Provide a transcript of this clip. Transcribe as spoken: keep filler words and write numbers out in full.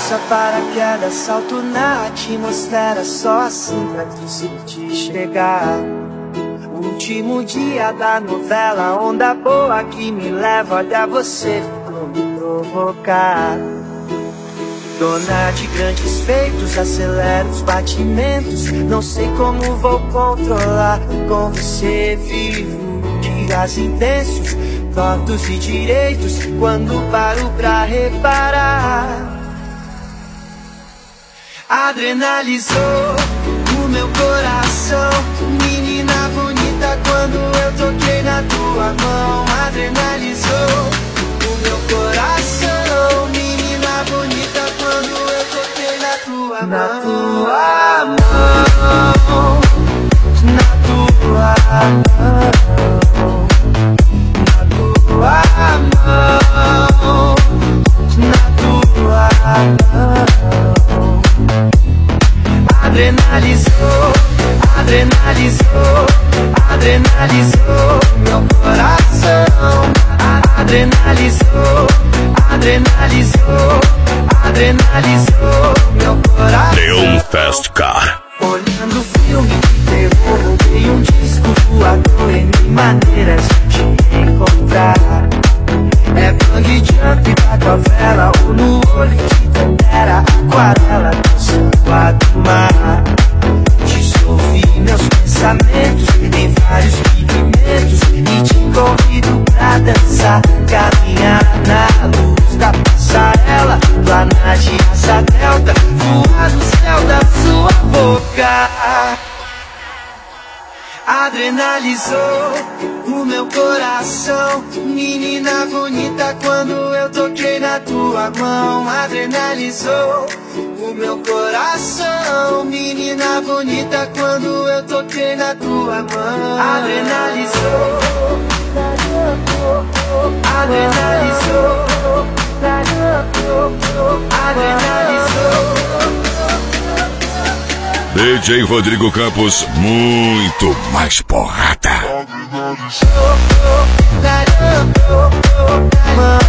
Lança paraquedas, salto na atmosfera, só assim pra te chegar. Último dia da novela, onda boa que me leva, olha você vou me provocar. Dona de grandes feitos, acelera os batimentos, não sei como vou controlar. Com você vivo dias intensos, tortos e direitos, quando paro pra reparar. Adrenalizou o meu coração, menina bonita, quando eu toquei na tua mão. Adrenalizou o meu coração, menina bonita, quando eu toquei na tua mão. Na tua mão, na tua mão, na tua mão, na tua mão. Adrenalizou, adrenalizou, adrenalizou meu coração. Adrenalizou, adrenalizou, adrenalizou meu coração. Leon Fast Car. Olhando filme de terror, roubei um disco voador em mil maneiras de te encontrar. É bang jump da favela, ou no olho de tandera, aquarela do seu lado do mar. Dissolvi meus pensamentos em vários pigmentos e te convido pra dançar, caminhar na luz da passarela, planar de asa delta, voar no céu da sua boca. Adrenalizou o meu coração, menina bonita, quando eu toquei na tua mão. Adrenalizou o meu coração, menina bonita, quando eu toquei na tua mão. Adrenalizou, adrenalizou, adrenalizou. D J Rodrigo Campos, muito mais porrada. Adrenalizou.